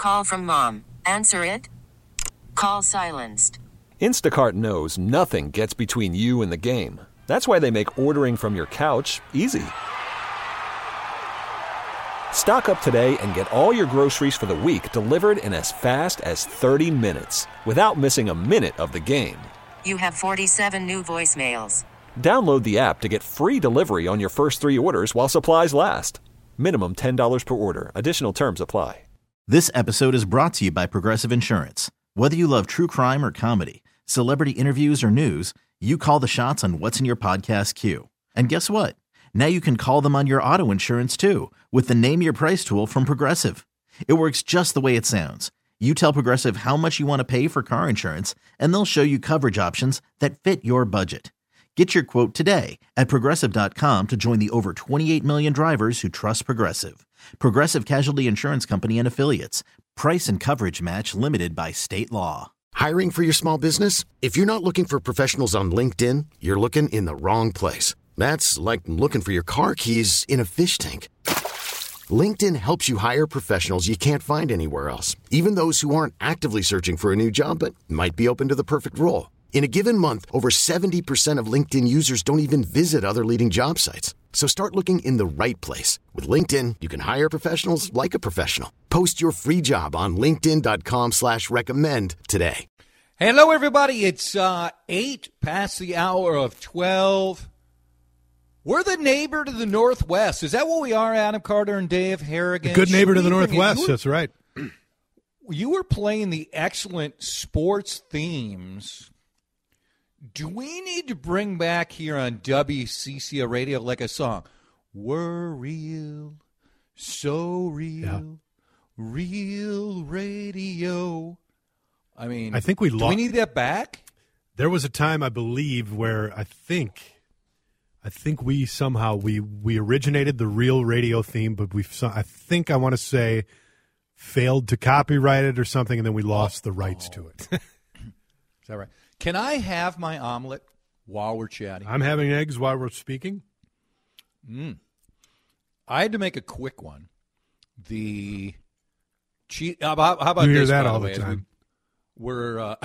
Call from mom. Answer it. Call silenced. Instacart knows nothing gets between you and the game. That's why they make ordering from your couch easy. Stock up today and get all your groceries for the week delivered in as fast as 30 minutes without missing a minute of the game. You have 47 new voicemails. Download the app to get free delivery on your first 3 orders while supplies last. Minimum $10 per order. Additional terms apply. This episode is brought to you by Progressive Insurance. Whether you love true crime or comedy, celebrity interviews or news, you call the shots on what's in your podcast queue. And guess what? Now you can call them on your auto insurance too with the Name Your Price tool from Progressive. It works just the way it sounds. You tell Progressive how much you want to pay for car insurance, and they'll show you coverage options that fit your budget. Get your quote today at Progressive.com to join the over 28 million drivers who trust Progressive. Progressive Casualty Insurance Company and Affiliates. Price and coverage match limited by state law. Hiring for your small business? If you're not looking for professionals on LinkedIn, you're looking in the wrong place. That's like looking for your car keys in a fish tank. LinkedIn helps you hire professionals you can't find anywhere else, even those who aren't actively searching for a new job but might be open to the perfect role. In a given month, over 70% of LinkedIn users don't even visit other leading job sites. So start looking in the right place. With LinkedIn, you can hire professionals like a professional. Post your free job on linkedin.com/recommend today. Hello, everybody. It's 8 past the hour of 12. We're the neighbor to the Northwest. Is that what we are, Adam Carter and Dave Harrigan? A good neighbor to the Northwest, that's right. You were playing the excellent sports themes. Do we need to bring back here on WCCO radio like a song? We're real, so real, real radio. I mean, I think do we need that back? There was a time, I believe, where I think we somehow we originated the real radio theme, but I want to say failed to copyright it or something, and then we lost the rights to it. Is that right? Can I have my omelet while we're chatting? I'm having eggs while we're speaking. I had to make a quick one. The cheese. How about you hear this? That by all the way, the time. We're.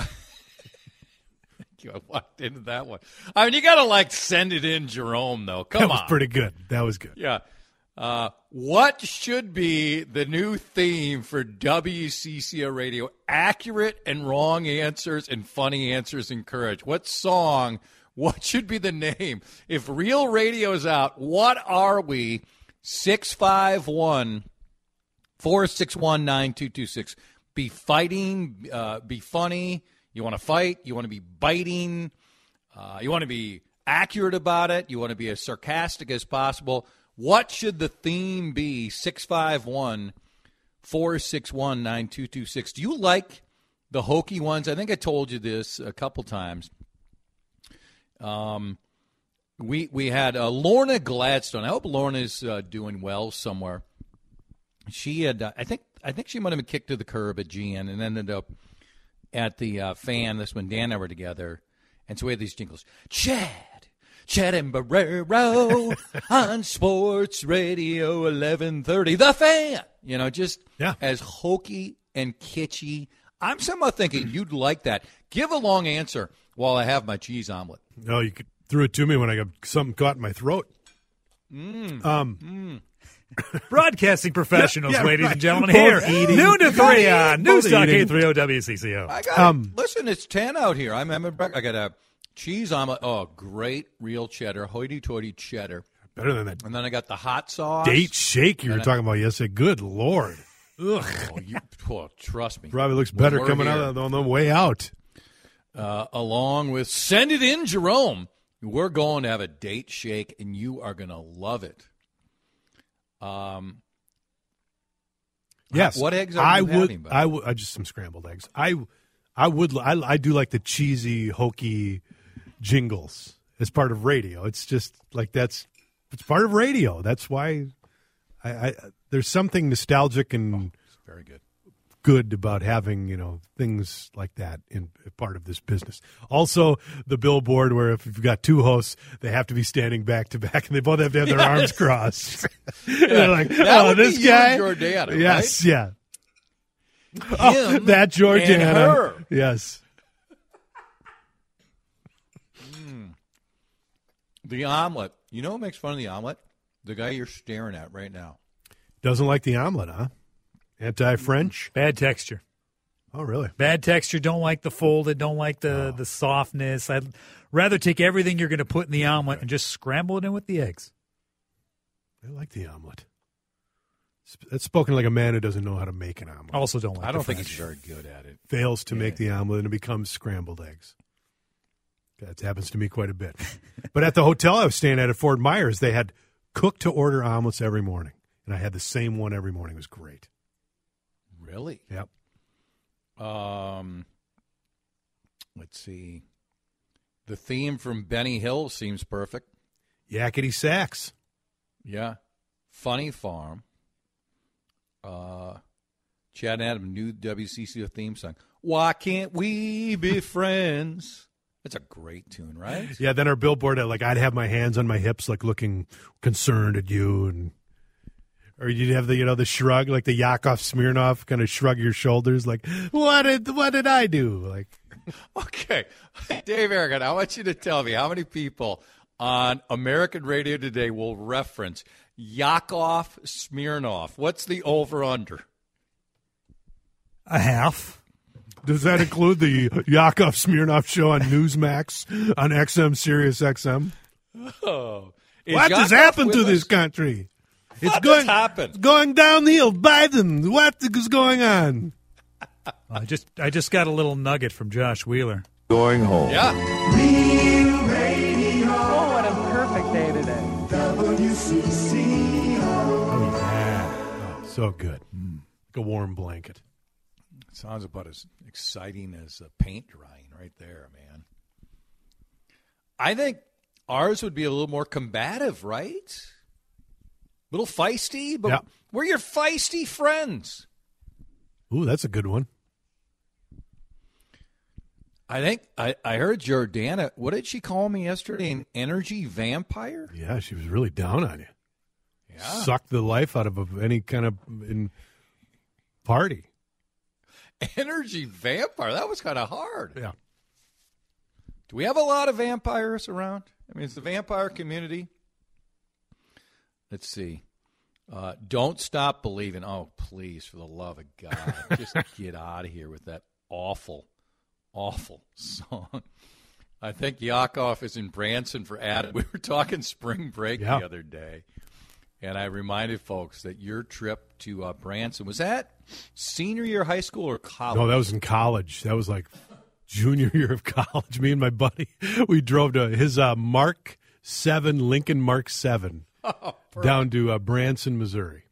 I walked into that one. I mean, you got to send it in, Jerome. Though, come on. That was pretty good. That was good. Yeah. What should be the new theme for WCCO Radio? Accurate and wrong answers and funny answers encouraged. What song? What should be the name? If real radio is out, what are we? 651-461-9226. Be fighting. Be funny. You want to fight. You want to be biting. You want to be accurate about it. You want to be as sarcastic as possible. What should the theme be? 651-461-9226. Do you like the hokey ones? I think I told you this a couple times. We had Lorna Gladstone. I hope Lorna's doing well somewhere. She had, I think she might have been kicked to the curb at GN and ended up at the fan. This when Dan and I were together, and so we had these jingles. Chad and Barrero on Sports Radio 1130. The Fan. Just as hokey and kitschy. I'm somehow thinking you'd like that. Give a long answer while I have my cheese omelet. No, you threw it to me when I got something caught in my throat. Broadcasting professionals, ladies and gentlemen, here. Noon to 3 on News Talk 830 WCCO. Listen, it's 10 out here. I got a cheese omelet. Oh, great real cheddar, hoity-toity cheddar. Better than that. And then I got the hot sauce. Date shake you were talking about yesterday. Good Lord. Ugh. Trust me. Probably looks better coming out on the way out. Along with Send It In, Jerome. We're going to have a date shake, and you are going to love it. Yes. What eggs are you having? I just some scrambled eggs. I do like the cheesy, hokey jingles as part of radio. It's just like it's part of radio. That's why there's something nostalgic and very good about having, things like that in part of this business. Also, the billboard where if you've got two hosts, they have to be standing back to back and they both have to have their arms crossed. They're like, that would this be guy. You and Jordana, yes, right? yeah. him that Georgiana. and her. Yes. The omelet. You know what makes fun of the omelet? The guy you're staring at right now. Doesn't like the omelet, huh? Anti-French? Bad texture. Oh, really? Bad texture. Don't like the folded. Don't like the softness. I'd rather take everything you're going to put in the omelet and just scramble it in with the eggs. I like the omelet. That's spoken like a man who doesn't know how to make an omelet. Also don't like I don't think French. he's very good at it. Fails to make the omelet and it becomes scrambled eggs. That happens to me quite a bit. But at the hotel I was staying at Fort Myers, they had cook-to-order omelets every morning. And I had the same one every morning. It was great. Really? Yep. Let's see. The theme from Benny Hill seems perfect. Yakety sax. Yeah. Funny Farm. Chad and Adam, new WCCO theme song. Why can't we be friends? That's a great tune, right? Yeah, then our billboard, I'd have my hands on my hips, looking concerned at you, or you'd have the shrug, like the Yakov Smirnoff kind of shrug your shoulders, like, what did I do? Okay, Dave Aragon, I want you to tell me how many people on American radio today will reference Yakov Smirnoff. What's the over/under? A half. Does that include the Yakov Smirnoff show on Newsmax on XM Sirius XM? Oh, what has happened to this country? What has happened? It's going downhill. Biden, what is going on? I just got a little nugget from Josh Wheeler. Going home. Yeah. Real Radio. Oh, what a perfect day today. WCCO. Oh, yeah. Oh, so good. Like a warm blanket. Sounds about as exciting as paint drying right there, man. I think ours would be a little more combative, right? A little feisty, but we're your feisty friends. Ooh, that's a good one. I think I heard Jordana, what did she call me yesterday? An energy vampire? Yeah, she was really down on you. Yeah. Sucked the life out of any kind of party. Energy vampire? That was kind of hard. Yeah. Do we have a lot of vampires around? I mean, it's the vampire community. Let's see. Don't Stop Believing. Oh, please, for the love of God. Just get out of here with that awful, awful song. I think Yakov is in Branson for Adam. We were talking spring break the other day, and I reminded folks that your trip to Branson, was that senior year of high school or college? No, that was in college. That was like junior year of college. Me and my buddy, we drove to his Mark 7, Lincoln Mark 7, down to Branson, Missouri.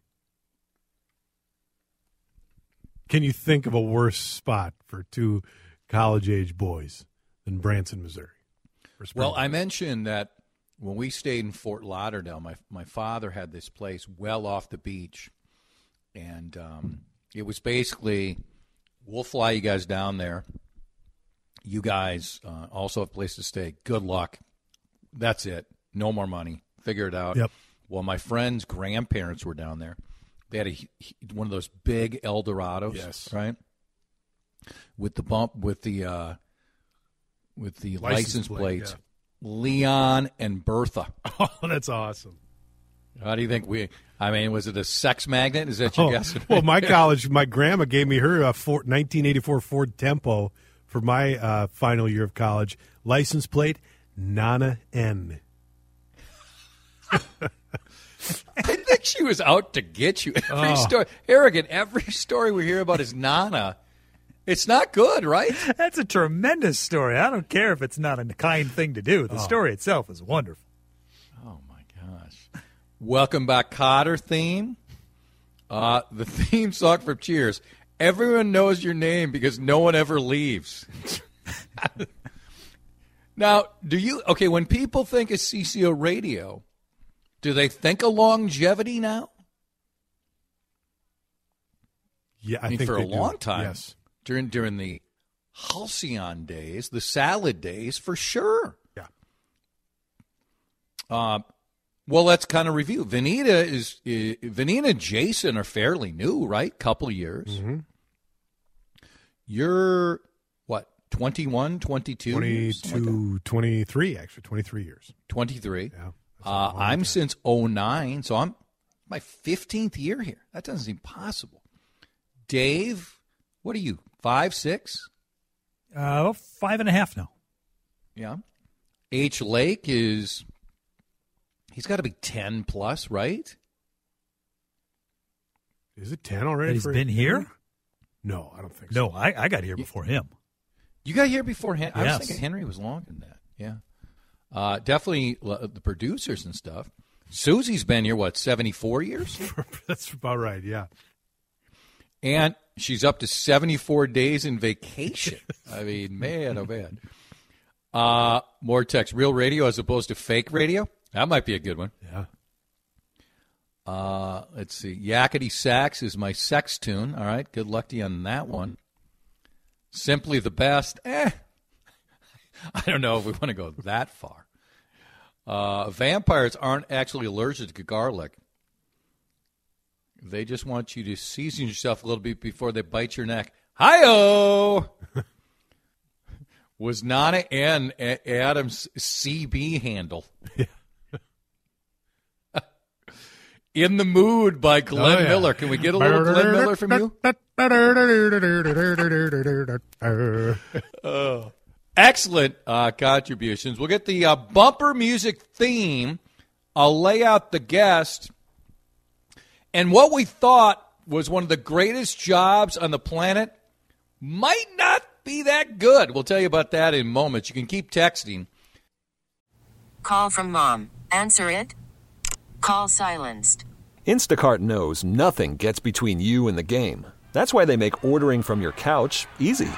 Can you think of a worse spot for two college-age boys than Branson, Missouri? Well, I mentioned that when we stayed in Fort Lauderdale, my father had this place well off the beach, and it was basically, we'll fly you guys down there. You guys also have a place to stay. Good luck. That's it. No more money. Figure it out. Yep. Well, my friend's grandparents were down there. They had one of those big Eldorados, yes, right? With the bump, with the license plates, Leon and Bertha. Oh, that's awesome. How do you think was it a sex magnet? Is that your guess? Well, my grandma gave me her 1984 Ford Tempo for my final year of college. License plate, Nana N. I think she was out to get you. Every story, Harrigan, every story we hear about is Nana. It's not good, right? That's a tremendous story. I don't care if it's not a kind thing to do. The story itself is wonderful. Oh, my gosh. Welcome back, Cotter theme. The theme song from Cheers. Everyone knows your name because no one ever leaves. Now, when people think of CCO radio, do they think of longevity now? Yeah, I mean, think for they a long do. time. Yes. During the halcyon days, the salad days, for sure. Yeah. Well, let's kind of review. Vanita and Jason are fairly new, right? Couple of years. Mm-hmm. You're, what, 21, 22? 22, 23, actually, 23 years. 23. Yeah. I'm since 09, so I'm my 15th year here. That doesn't seem possible. Dave, what are you, 5, 6? 5.5 now. Yeah. H. Lake he's got to be 10 plus, right? Is it 10 already? That he's been here? No, I don't think so. No, I got here before him. You got here before Henry? Yes. I was thinking Henry was longer than that. Yeah. Definitely the producers and stuff. Susie's been here, 74 years? That's about right, yeah. And she's up to 74 days in vacation. I mean, man, oh, man. More text. Real radio as opposed to fake radio? That might be a good one. Yeah. Let's see. Yakety Sax is my sex tune. All right. Good luck to you on that one. Simply the best. I don't know if we want to go that far. Vampires aren't actually allergic to garlic. They just want you to season yourself a little bit before they bite your neck. Hi-oh! Was Nana and Adam's CB handle. Yeah. In the Mood by Glenn Miller. Can we get a little Glenn Miller from you? Excellent contributions. We'll get the bumper music theme. I'll lay out the guest. And what we thought was one of the greatest jobs on the planet might not be that good. We'll tell you about that in moments. You can keep texting. Call from mom. Answer it. Call silenced. Instacart knows nothing gets between you and the game. That's why they make ordering from your couch easy.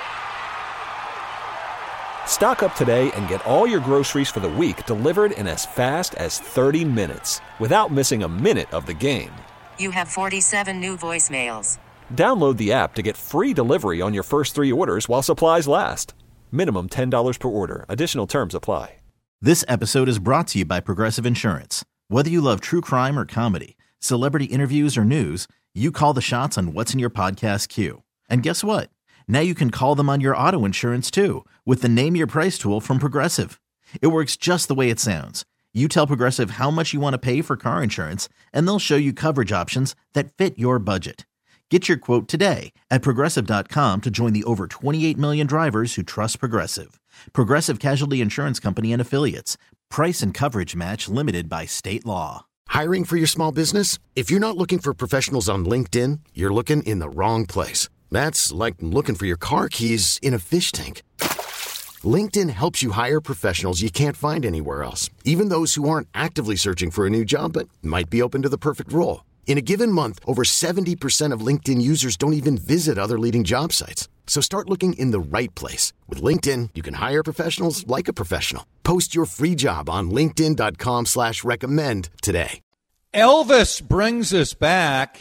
Stock up today and get all your groceries for the week delivered in as fast as 30 minutes without missing a minute of the game. You have 47 new voicemails. Download the app to get free delivery on your first 3 orders while supplies last. Minimum $10 per order. Additional terms apply. This episode is brought to you by Progressive Insurance. Whether you love true crime or comedy, celebrity interviews or news, you call the shots on what's in your podcast queue. And guess what? Now you can call them on your auto insurance too with the Name Your Price tool from Progressive. It works just the way it sounds. You tell Progressive how much you want to pay for car insurance, and they'll show you coverage options that fit your budget. Get your quote today at Progressive.com to join the over 28 million drivers who trust Progressive. Progressive Casualty Insurance Company and Affiliates. Price and coverage match limited by state law. Hiring for your small business? If you're not looking for professionals on LinkedIn, you're looking in the wrong place. That's like looking for your car keys in a fish tank. LinkedIn helps you hire professionals you can't find anywhere else, even those who aren't actively searching for a new job but might be open to the perfect role. In a given month, over 70% of LinkedIn users don't even visit other leading job sites. So start looking in the right place. With LinkedIn, you can hire professionals like a professional. Post your free job on linkedin.com/recommend today. Elvis brings us back.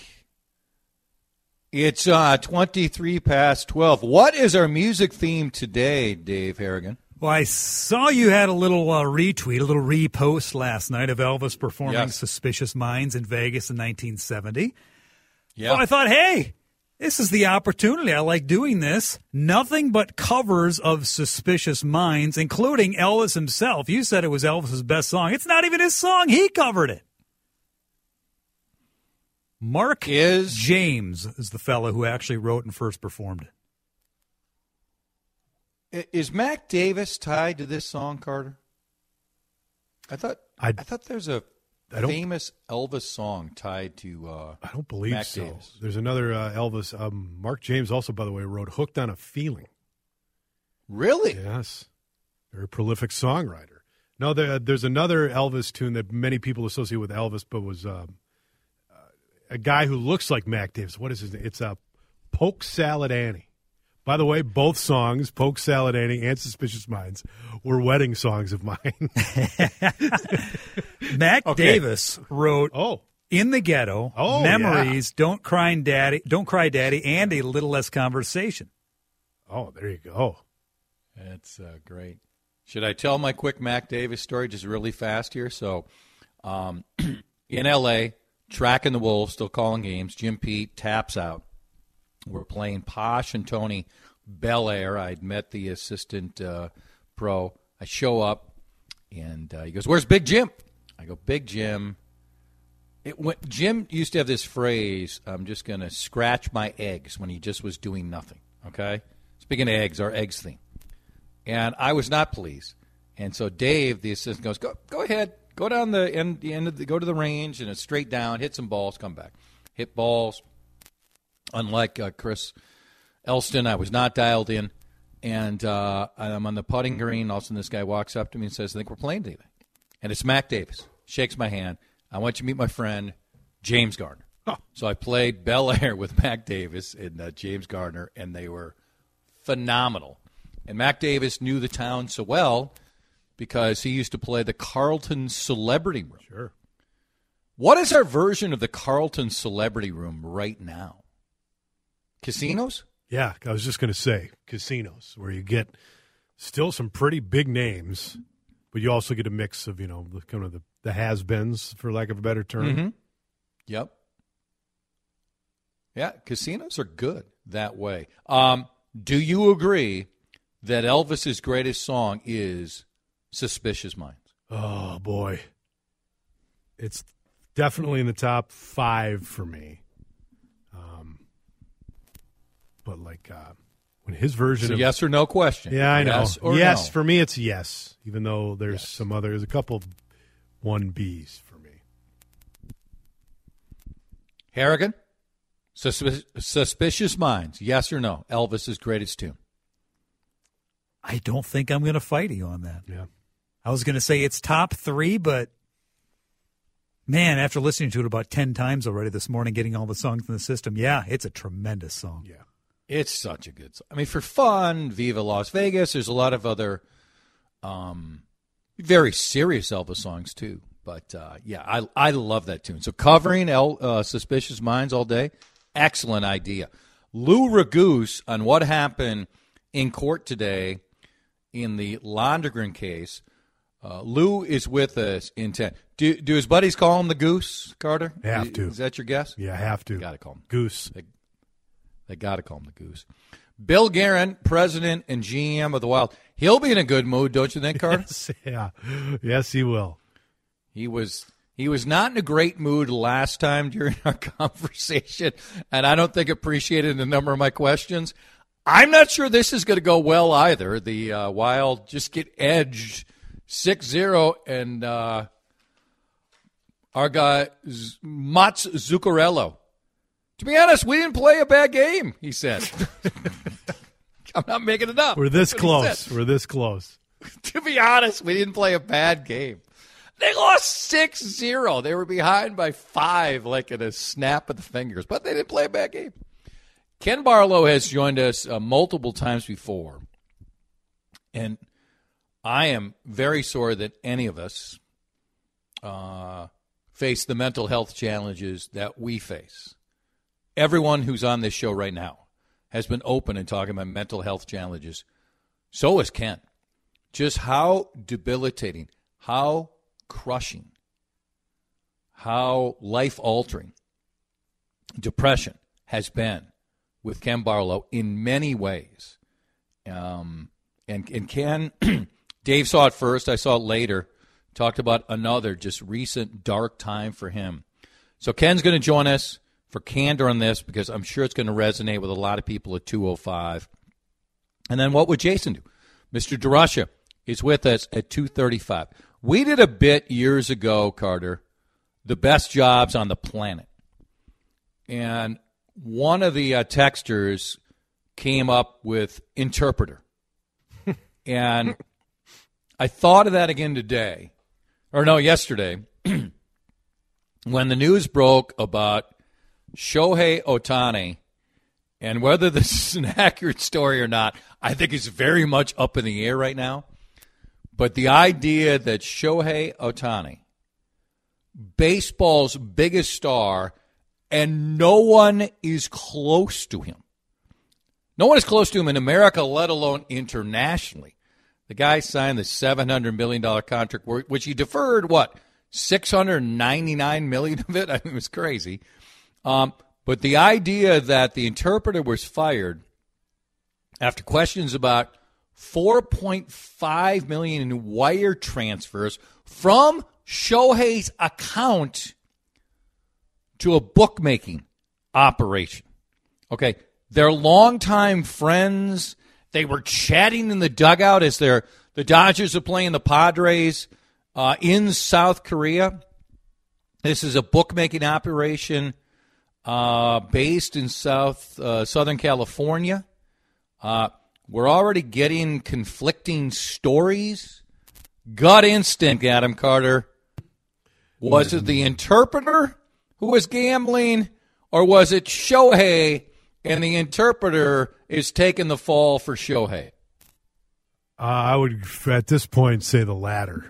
It's 23 past 12. What is our music theme today, Dave Harrigan? Well, I saw you had a little retweet, a little repost last night of Elvis performing Suspicious Minds in Vegas in 1970. Yeah. So I thought, hey, this is the opportunity. I like doing this. Nothing but covers of Suspicious Minds, including Elvis himself. You said it was Elvis's best song. It's not even his song. He covered it. Mark James is the fellow who actually wrote and first performed it. Is Mac Davis tied to this song, Carter? I thought there's a famous Elvis song tied to I don't believe Mac so. Davis. There's another Elvis. Mark James also, by the way, wrote Hooked on a Feeling. Really? Yes. Very prolific songwriter. No, there's another Elvis tune that many people associate with Elvis, but was a guy who looks like Mac Davis. What is his name? It's Polk Salad Annie. By the way, both songs, Polk Salad Annie and Suspicious Minds, were wedding songs of mine. Mac Davis wrote In the Ghetto, Memories, Don't Cry Daddy, and A Little Less Conversation. Oh, there you go. That's great. Should I tell my quick Mac Davis story just really fast here? So in L.A., tracking the Wolves, still calling games, Jim Pete taps out. We're playing Posh and Tony Bel Air. I'd met the assistant pro. I show up, and he goes, "Where's Big Jim?" I go, "Big Jim." Jim used to have this phrase, "I'm just going to scratch my eggs," when he just was doing nothing, okay? Speaking of eggs, our eggs thing. And I was not pleased. And so Dave, the assistant, goes, go ahead. Go down the end go to the range, and it's straight down, hit some balls, come back. Hit balls. Unlike Chris Elston, I was not dialed in. And I'm on the putting green. All of a sudden, this guy walks up to me and says, "I think we're playing today." And it's Mac Davis. Shakes my hand. "I want you to meet my friend, James Gardner." Oh. So I played Bel Air with Mac Davis and James Gardner, and they were phenomenal. And Mac Davis knew the town so well because he used to play the Carlton Celebrity Room. Sure. What is our version of the Carlton Celebrity Room right now? Casinos? Yeah, I was just going to say casinos, where you get still some pretty big names, but you also get a mix of, kind of the has-beens, for lack of a better term. Mm-hmm. Yep. Yeah, casinos are good that way. Do you agree that Elvis's greatest song is Suspicious Minds? Oh, boy. It's definitely in the top 5 for me. But when his version of yes or no question. Yeah, I know. Yes, no. For me it's yes, even though there's a couple 1Bs for me. Harrigan, Suspicious Minds, yes or no? Elvis's greatest tune. I don't think I'm going to fight you on that. Yeah. I was going to say it's top 3, but man, after listening to it about 10 times already this morning, getting all the songs in the system, yeah, it's a tremendous song. Yeah. It's such a good song. I mean, for fun, Viva Las Vegas, there's a lot of other very serious Elvis songs, too. But, I love that tune. So covering Suspicious Minds all day, excellent idea. Lou Raguse on what happened in court today in the Londegren case. Lou is with us in 10. Do his buddies call him the Goose, Carter? Have to. Is that your guess? Yeah, have to. Got to call him Goose. They got to call him the Goose. Bill Guerin, president and GM of the Wild. He'll be in a good mood, don't you think, Carter? Yes, yeah. Yes, he will. He was not in a great mood last time during our conversation, and I don't think appreciated a number of my questions. I'm not sure this is going to go well either. The Wild just get edged 6-0, and our guy, Mats Zuccarello. To be honest, we didn't play a bad game, he said. I'm not making it up. We're this close. We're this close. To be honest, we didn't play a bad game. They lost 6-0. They were behind by 5, like in a snap of the fingers. But they didn't play a bad game. Ken Barlow has joined us multiple times before. And I am very sorry that any of us face the mental health challenges that we face. Everyone who's on this show right now has been open and talking about mental health challenges. So is Ken. Just how debilitating, how crushing, how life-altering depression has been with Ken Barlow in many ways. And Ken, Dave saw it first, I saw it later, talked about another just recent dark time for him. So Ken's going to join us for candor on this because I'm sure it's going to resonate with a lot of people at 2:05. And then what would Jason do? Mr. DeRusha is with us at 2:35. We did a bit years ago, Carter, the best jobs on the planet. And one of the texters came up with interpreter. And I thought of that again today. Yesterday. When the news broke about Shohei Ohtani, and whether this is an accurate story or not, I think it's very much up in the air right now. But the idea that Shohei Ohtani, baseball's biggest star, and no one is close to him. No one is close to him in America, let alone internationally. The guy signed the $700 million contract, which he deferred, $699 million of it? I mean, it was crazy. But the idea that the interpreter was fired after questions about $4.5 million in wire transfers from Shohei's account to a bookmaking operation. Okay, they're longtime friends. They were chatting in the dugout as the Dodgers are playing the Padres in South Korea. This is a bookmaking operation based in Southern California. We're already getting conflicting stories. Gut instinct, Adam Carter. Was it the interpreter who was gambling, or was it Shohei and the interpreter is taking the fall for Shohei? I would, at this point, say the latter.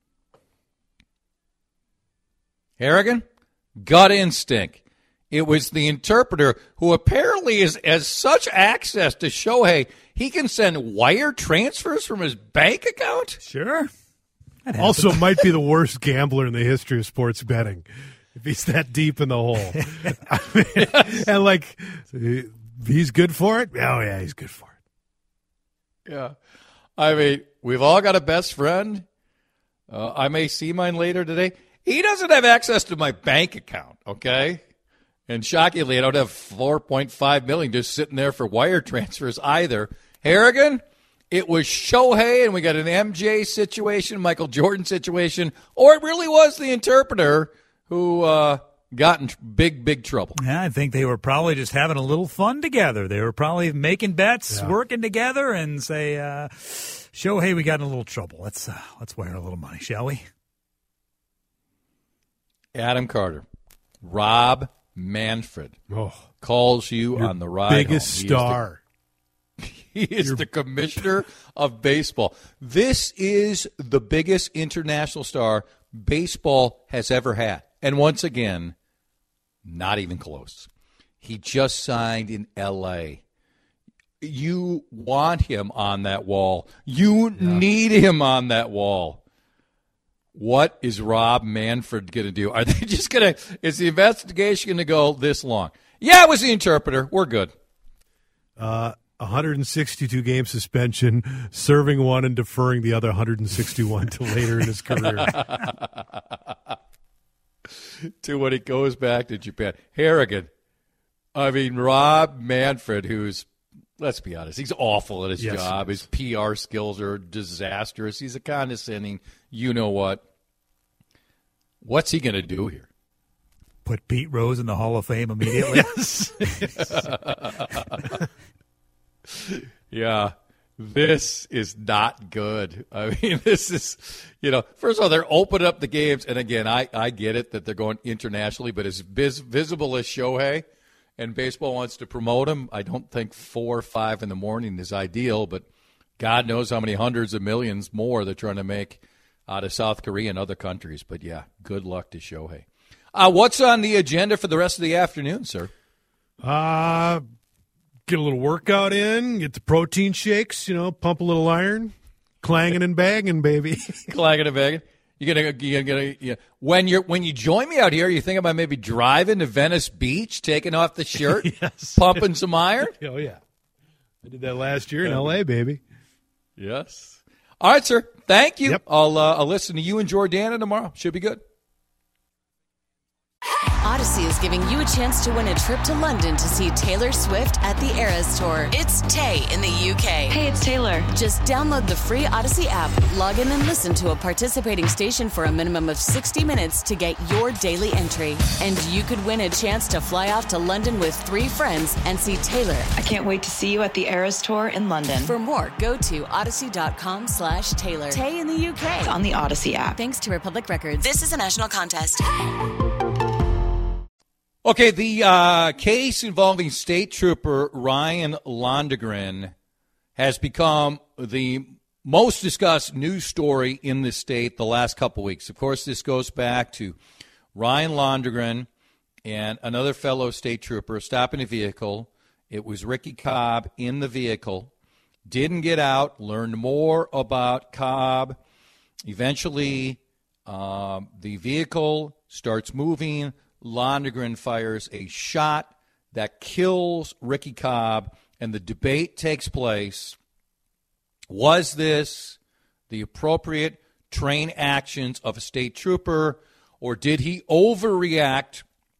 Harrigan? Gut instinct. It was the interpreter who apparently has such access to Shohei, he can send wire transfers from his bank account? Sure. Also might be the worst gambler in the history of sports betting if he's that deep in the hole. I mean, and, like, he's good for it? Oh, yeah, he's good for it. Yeah. I mean, we've all got a best friend. I may see mine later today. He doesn't have access to my bank account, okay? And shockingly, I don't have $4.5 million just sitting there for wire transfers either. Harrigan, it was Shohei, and we got an MJ situation, Michael Jordan situation, or it really was the interpreter who got in big trouble. Yeah, I think they were probably just having a little fun together. They were probably making bets, working together, and say, Shohei, we got in a little trouble. Let's wire a little money, shall we? Adam Carter, Rob Manfred calls you on the ride biggest home. Star. He is the commissioner of baseball. This is the biggest international star baseball has ever had. And once again, not even close. He just signed in L.A. You want him on that wall. You need him on that wall. What is Rob Manfred going to do? Are they just going to – is the investigation going to go this long? Yeah, it was the interpreter. We're good. 162-game suspension, serving one and deferring the other 161 to later in his career. To when he goes back to Japan. Harrigan. I mean, Rob Manfred, who's – let's be honest, he's awful at his job. His PR skills are disastrous. He's a condescending, you-know-what. What's he going to do here? Put Pete Rose in the Hall of Fame immediately? Yes. Yeah, this is not good. I mean, this is, first of all, they're opening up the games. And, again, I get it that they're going internationally, but as visible as Shohei, and baseball wants to promote him, I don't think 4 or 5 in the morning is ideal, but God knows how many hundreds of millions more they're trying to make out of South Korea and other countries. But, yeah, good luck to Shohei. What's on the agenda for the rest of the afternoon, sir? Get a little workout in, get the protein shakes, pump a little iron, clanging and banging, baby. Clanging and banging. When you join me out here, you think about maybe driving to Venice Beach, taking off the shirt, pumping some iron? Oh, yeah. I did that last year in L.A., baby. Yes. All right, sir. Thank you. Yep. I'll listen to you and Jordana tomorrow. Should be good. Odyssey is giving you a chance to win a trip to London to see Taylor Swift at the Eras Tour. It's Tay in the UK. Hey, it's Taylor. Just download the free Odyssey app, log in and listen to a participating station for a minimum of 60 minutes to get your daily entry. And you could win a chance to fly off to London with 3 friends and see Taylor. I can't wait to see you at the Eras Tour in London. For more, go to odyssey.com/Taylor. Tay in the UK. It's on the Odyssey app. Thanks to Republic Records. This is a national contest. Okay, the case involving State Trooper Ryan Londgren has become the most discussed news story in the state the last couple weeks. Of course, this goes back to Ryan Londgren and another fellow state trooper stopping a vehicle. It was Ricky Cobb in the vehicle. Didn't get out, learned more about Cobb. Eventually, the vehicle starts moving. Londgren fires a shot. that kills Ricky Cobb, and the debate takes place. Was this the appropriate train actions of a state trooper, or did he overreact,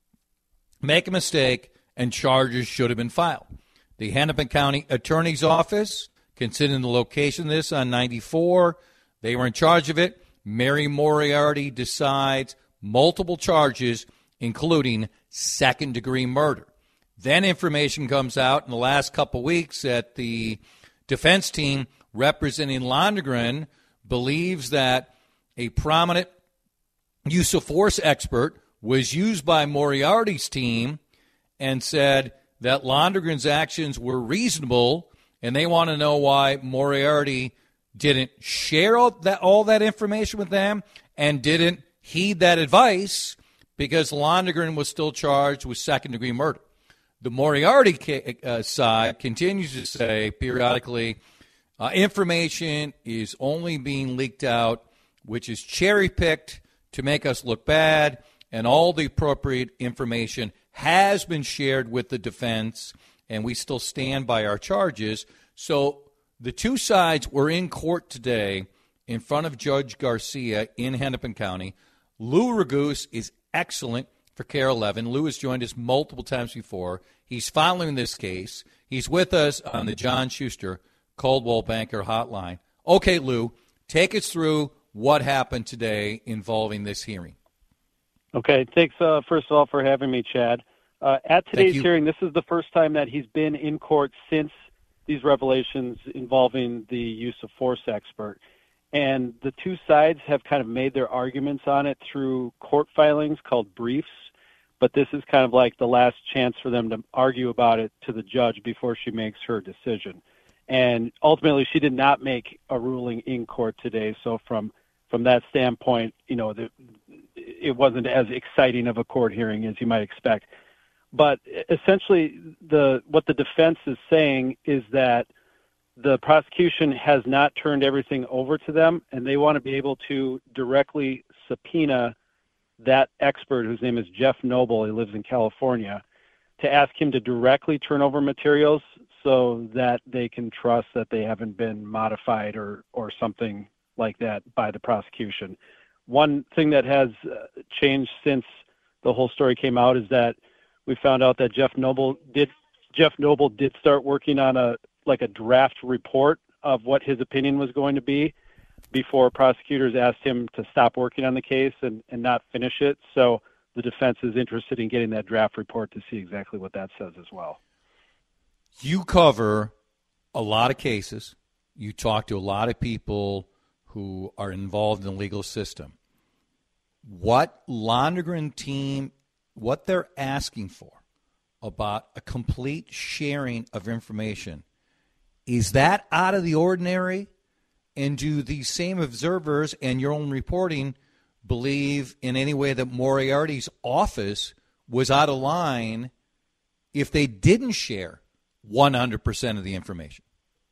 make a mistake, and charges should have been filed? The Hennepin County Attorney's Office, considering the location of this on 94, they were in charge of it. Mary Moriarty decides multiple charges, including second-degree murder. Then information comes out in the last couple weeks that the defense team representing Londgren believes that a prominent use of force expert was used by Moriarty's team and said that Londgren's actions were reasonable, and they want to know why Moriarty didn't share all that information with them and didn't heed that advice because Londgren was still charged with second-degree murder. The Moriarty side continues to say periodically information is only being leaked out, which is cherry-picked to make us look bad, and all the appropriate information has been shared with the defense, and we still stand by our charges. So the two sides were in court today in front of Judge Garcia in Hennepin County. Lou Raguse is excellent for KARE 11. Lou has joined us multiple times before. He's following this case. He's with us on the John Schuster Coldwell Banker Hotline. Okay, Lou, take us through what happened today involving this hearing. Okay, thanks first of all for having me, Chad. At today's hearing, this is the first time that he's been in court since these revelations involving the use of force expert. And the two sides have kind of made their arguments on it through court filings called briefs, but this is kind of like the last chance for them to argue about it to the judge before she makes her decision. And ultimately, she did not make a ruling in court today, so from that standpoint, it wasn't as exciting of a court hearing as you might expect. But essentially, what the defense is saying is that the prosecution has not turned everything over to them, and they want to be able to directly subpoena that expert, whose name is Jeff Noble, he lives in California, to ask him to directly turn over materials so that they can trust that they haven't been modified or something like that by the prosecution. One thing that has changed since the whole story came out is that we found out that Jeff Noble did start working on a draft report of what his opinion was going to be before prosecutors asked him to stop working on the case and not finish it. So the defense is interested in getting that draft report to see exactly what that says as well. You cover a lot of cases. You talk to a lot of people who are involved in the legal system. What Londgren team, what they're asking for about a complete sharing of information, is that out of the ordinary? And do these same observers and your own reporting believe in any way that Moriarty's office was out of line if they didn't share 100% of the information?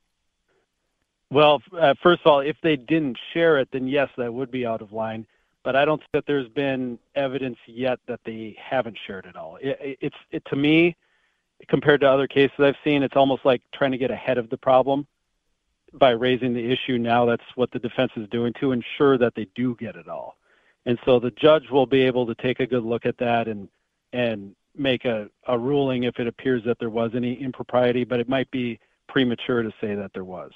Well, first of all, if they didn't share it, then yes, that would be out of line. But I don't think that there's been evidence yet that they haven't shared it all. It's to me, compared to other cases I've seen, it's almost like trying to get ahead of the problem by raising the issue now. That's what the defense is doing to ensure that they do get it all. And so the judge will be able to take a good look at that and make a ruling if it appears that there was any impropriety, but it might be premature to say that there was.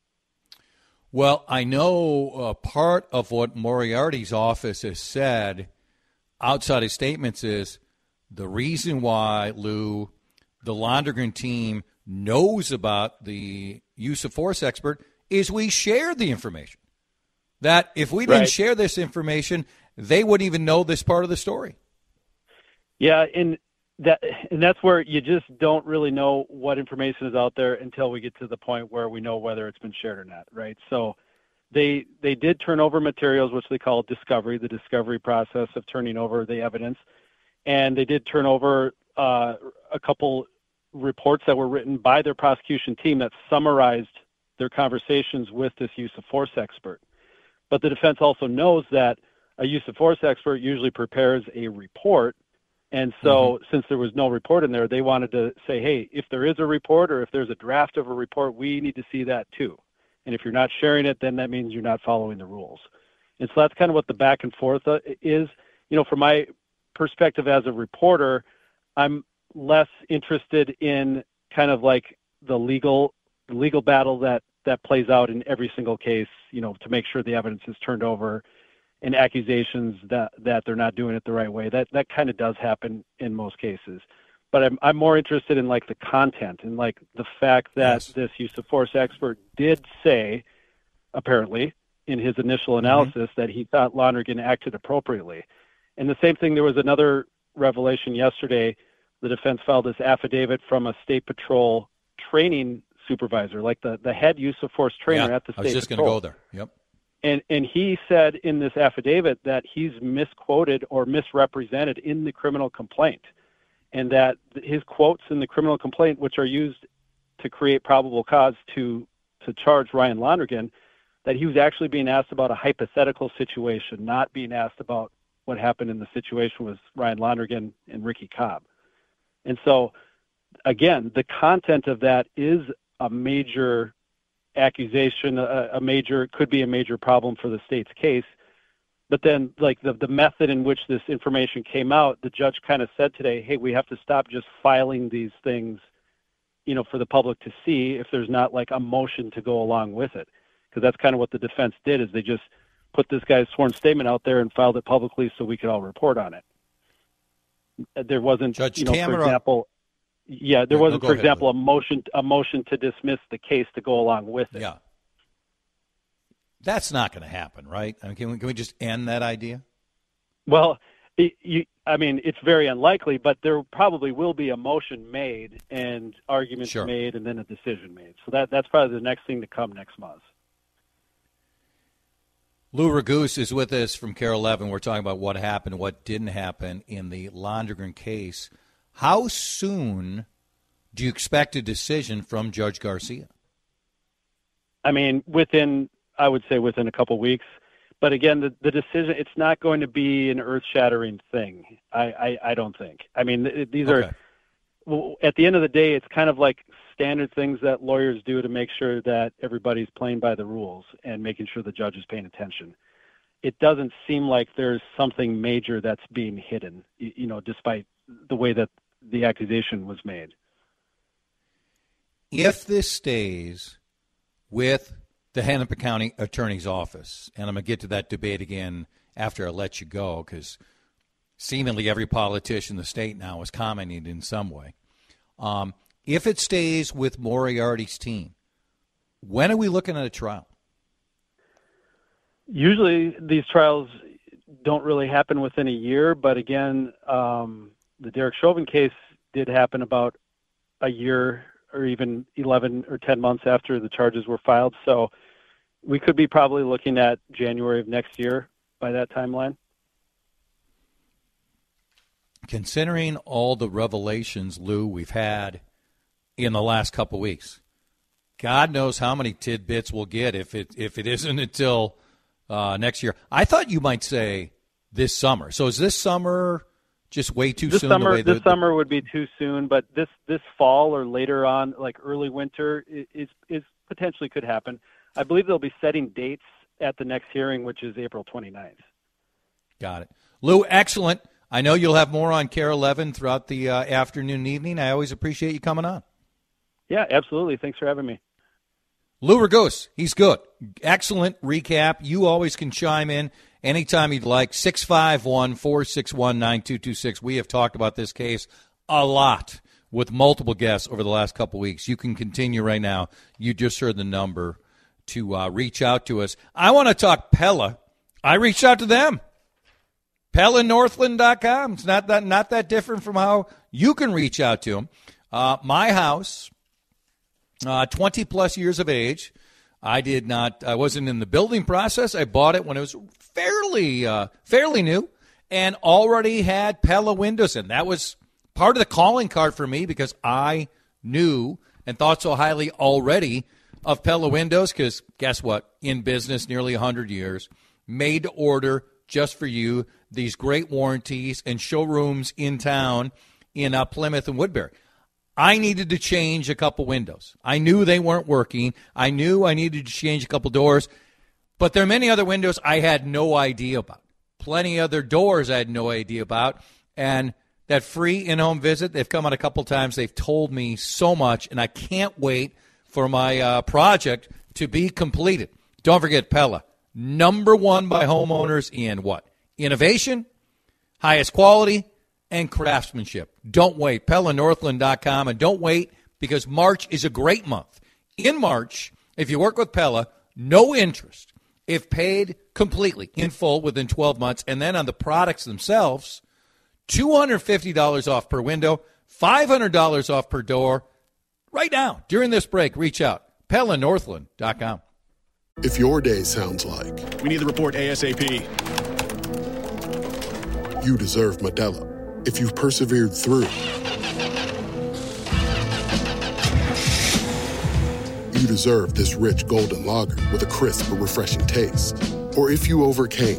Well, I know part of what Moriarty's office has said outside his statements is the reason why, Lou, the Londgren team knows about the use of force expert is we shared the information. That if we didn't share this information, they wouldn't even know this part of the story. Yeah, and that's where you just don't really know what information is out there until we get to the point where we know whether it's been shared or not, right? So they did turn over materials, which they call discovery, the discovery process of turning over the evidence. And they did turn over a couple reports that were written by their prosecution team that summarized their conversations with this use of force expert. But the defense also knows that a use of force expert usually prepares a report And so since there was no report in there, they wanted to say, hey, if there is a report or if there's a draft of a report, we need to see that too. And if you're not sharing it, then that means you're not following the rules. And so that's kind of what the back and forth is. From my perspective as a reporter, I'm less interested in kind of like the legal battle that plays out in every single case, to make sure the evidence is turned over, and accusations that they're not doing it the right way. That kind of does happen in most cases. But I'm more interested in like the content and like the fact that this use of force expert did say, apparently, in his initial analysis, that he thought Lonergan acted appropriately. And the same thing, there was another revelation yesterday. The defense filed this affidavit from a State Patrol training supervisor, like the head use of force trainer at the State Patrol. I was just going to go there. Yep. And he said in this affidavit that he's misquoted or misrepresented in the criminal complaint, and that his quotes in the criminal complaint, which are used to create probable cause to charge Ryan Lonergan, that he was actually being asked about a hypothetical situation, not being asked about what happened in the situation with Ryan Lonergan and Ricky Cobb. And so, again, the content of that is a major accusation, could be a major problem for the state's case. But then, like the method in which this information came out, the judge kind of said today, hey, we have to stop just filing these things, for the public to see if there's not like a motion to go along with it. Because that's kind of what the defense did, is they just put this guy's sworn statement out there and filed it publicly so we could all report on it. There wasn't, Judge for example, for example, a motion to dismiss the case to go along with it. Yeah. That's not going to happen, right? I mean, can we just end that idea? Well, it's very unlikely, but there probably will be a motion made and arguments made and then a decision made. So that's probably the next thing to come next month. Lou Raguse is with us from KARE 11. We're talking about what happened, what didn't happen in the Lonergan case. How soon do you expect a decision from Judge Garcia? I mean, I would say within a couple weeks. But again, the decision, it's not going to be an earth-shattering thing, I don't think. I mean, these are, at the end of the day, it's kind of like standard things that lawyers do to make sure that everybody's playing by the rules and making sure the judge is paying attention. It doesn't seem like there's something major that's being hidden, despite the way that the accusation was made. If this stays with the Hennepin County Attorney's Office, and I'm going to get to that debate again after I let you go, because seemingly every politician in the state now is commenting in some way. If it stays with Moriarty's team, when are we looking at a trial? Usually these trials don't really happen within a year, but again, the Derek Chauvin case did happen about a year or even 11 or 10 months after the charges were filed. So we could be probably looking at January of next year by that timeline. Considering all the revelations, Lou, we've had in the last couple weeks, God knows how many tidbits we'll get if it isn't until next year. I thought you might say this summer. So is this summer just way too soon? This summer would be too soon, but this fall or later on, like early winter, is potentially could happen. I believe they'll be setting dates at the next hearing, which is April 29th. Got it. Lou, excellent. I know you'll have more on KARE 11 throughout the afternoon and evening. I always appreciate you coming on. Yeah, absolutely. Thanks for having me. Lou Raguse, he's good. Excellent recap. You always can chime in anytime you'd like. 651-461-9226. We have talked about this case a lot with multiple guests over the last couple weeks. You can continue right now. You just heard the number to reach out to us. I want to talk Pella. I reached out to them. PellaNorthland.com. It's not that different from how you can reach out to them. My house, 20-plus years of age. I wasn't in the building process. I bought it when it was fairly new and already had Pella windows in. That was part of the calling card for me because I knew and thought so highly already of Pella windows because guess what? In business nearly 100 years, made to order, just for you, these great warranties and showrooms in town in Plymouth and Woodbury. I needed to change a couple windows. I knew they weren't working. I knew I needed to change a couple doors. But there are many other windows I had no idea about. Plenty other doors I had no idea about. And that free in-home visit, they've come out a couple times. They've told me so much, and I can't wait for my project to be completed. Don't forget Pella, #1 by homeowners in what? Innovation, highest quality, and craftsmanship. Don't wait. PellaNorthland.com. And don't wait, because March is a great month. In March, if you work with Pella, no interest, if paid completely in full within 12 months, and then on the products themselves, $250 off per window, $500 off per door. Right now, during this break, reach out. PellaNorthland.com. If your day sounds like, we need the report ASAP, you deserve Modelo. If you've persevered through, you deserve this rich golden lager with a crisp but refreshing taste. Or if you overcame,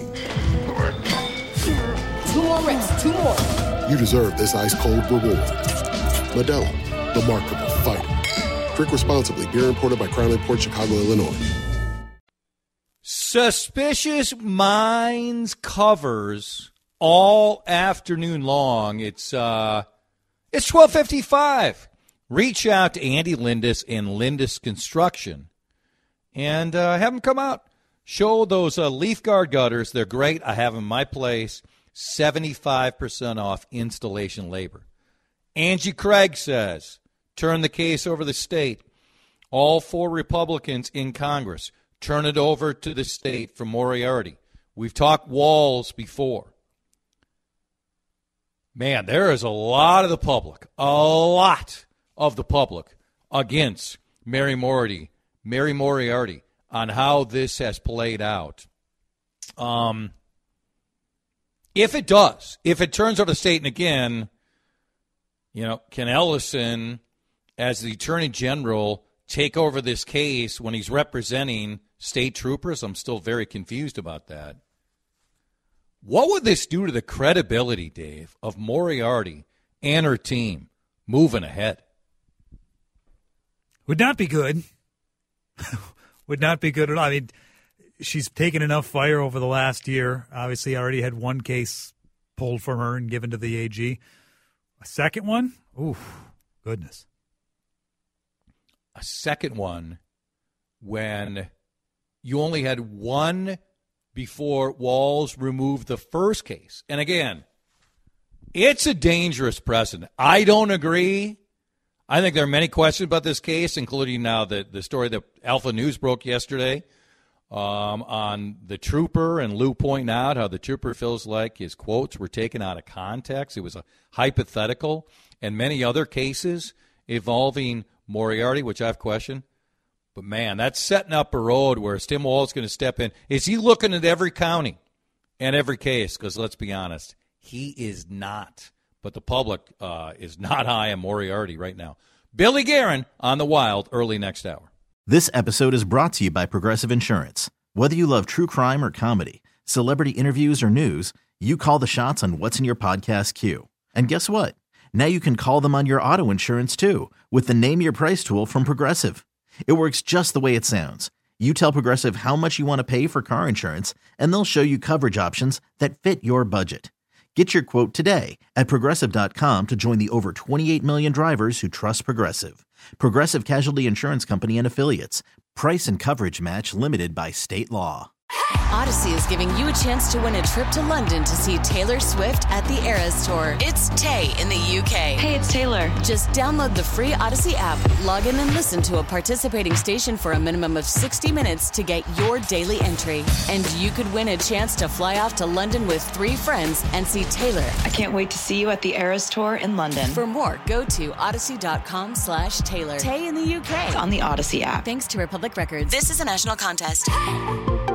2 more reps, 2 more. You deserve this ice-cold reward. Modelo, the Remarkable Fighter. Drink responsibly. Beer imported by Crown Imports, Chicago, Illinois. Suspicious Minds covers all afternoon long. It's 12:55. Reach out to Andy Lindis and Lindis Construction and have them come out. Show those Leaf Guard gutters. They're great. I have them in my place. 75% off installation labor. Angie Craig says, turn the case over the state. All 4 Republicans in Congress, turn it over to the state for Moriarty. We've talked walls before. Man, there is a lot of the public against Mary Moriarty on how this has played out. If it turns over the state, and again, can Ellison, as the Attorney General, take over this case when he's representing state troopers? I'm still very confused about that. What would this do to the credibility, Dave, of Moriarty and her team moving ahead? Would not be good. Would not be good at all. I mean, she's taken enough fire over the last year. Obviously, already had one case pulled from her and given to the AG. A second one? Oof, goodness. A second one when you only had one before Walz removed the first case. And again, it's a dangerous precedent. I don't agree. I think there are many questions about this case, including now the story that Alpha News broke yesterday on the trooper, and Lou pointing out how the trooper feels like his quotes were taken out of context. It was a hypothetical, and many other cases involving Moriarty, which I've questioned. But, man, that's setting up a road where Tim Walz is going to step in. Is he looking at every county and every case? Because let's be honest, he is not. But the public is not high on Moriarty right now. Billy Guerin on The Wild early next hour. This episode is brought to you by Progressive Insurance. Whether you love true crime or comedy, celebrity interviews or news, you call the shots on what's in your podcast queue. And guess what? Now you can call them on your auto insurance too with the Name Your Price tool from Progressive. It works just the way it sounds. You tell Progressive how much you want to pay for car insurance, and they'll show you coverage options that fit your budget. Get your quote today at Progressive.com to join the over 28 million drivers who trust Progressive. Progressive Casualty Insurance Company and Affiliates. Price and coverage match limited by state law. Odyssey is giving you a chance to win a trip to London to see Taylor Swift at the Eras Tour. It's Tay in the UK. Hey, it's Taylor. Just download the free Odyssey app, log in and listen to a participating station for a minimum of 60 minutes to get your daily entry. And you could win a chance to fly off to London with 3 friends and see Taylor. I can't wait to see you at the Eras Tour in London. For more, go to odyssey.com/Taylor. Tay in the UK. It's on the Odyssey app. Thanks to Republic Records. This is a national contest.